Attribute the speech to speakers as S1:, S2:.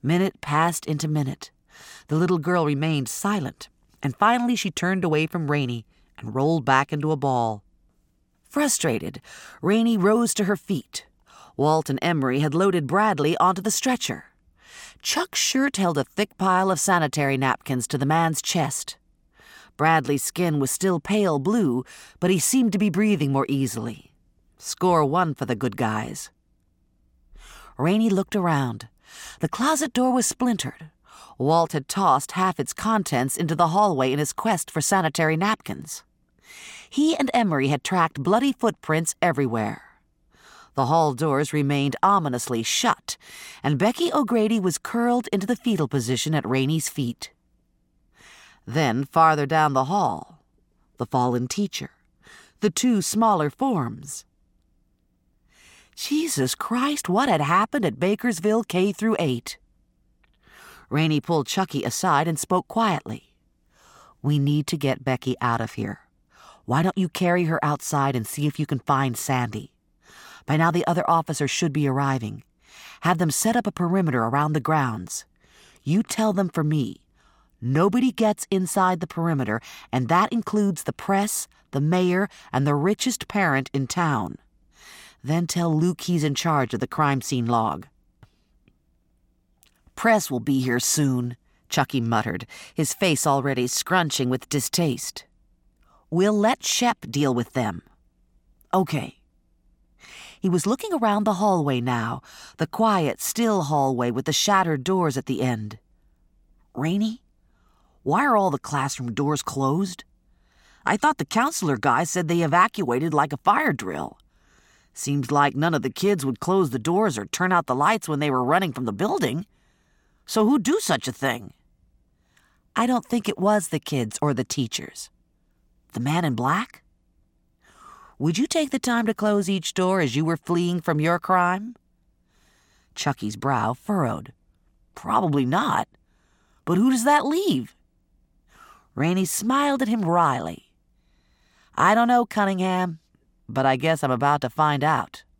S1: Minute passed into minute. The little girl remained silent, and finally she turned away from Rainey and rolled back into a ball. Frustrated, Rainey rose to her feet. Walt and Emery had loaded Bradley onto the stretcher. Chuck's shirt held a thick pile of sanitary napkins to the man's chest. Bradley's skin was still pale blue, but he seemed to be breathing more easily. Score 1 for the good guys. Rainey looked around. The closet door was splintered. Walt had tossed half its contents into the hallway in his quest for sanitary napkins. He and Emery had tracked bloody footprints everywhere. The hall doors remained ominously shut, and Becky O'Grady was curled into the fetal position at Rainey's feet. Then, farther down the hall, the fallen teacher, the 2 smaller forms. Jesus Christ, what had happened at Bakersville K-8? Rainey pulled Chucky aside and spoke quietly. We need to get Becky out of here. Why don't you carry her outside and see if you can find Sandy? By now the other officers should be arriving. Have them set up a perimeter around the grounds. You tell them for me. Nobody gets inside the perimeter, and that includes the press, the mayor, and the richest parent in town. Then tell Luke he's in charge of the crime scene log. Press will be here soon, Chucky muttered, his face already scrunching with distaste. We'll let Shep deal with them. Okay. He was looking around the hallway now, the quiet, still hallway with the shattered doors at the end. Rainey, why are all the classroom doors closed? I thought the counselor guy said they evacuated like a fire drill. Seems like none of the kids would close the doors or turn out the lights when they were running from the building. So who'd do such a thing? I don't think it was the kids or the teachers. The man in black? Would you take the time to close each door as you were fleeing from your crime? Chucky's brow furrowed. Probably not. But who does that leave? Rainey smiled at him wryly. I don't know, Cunningham, but I guess I'm about to find out.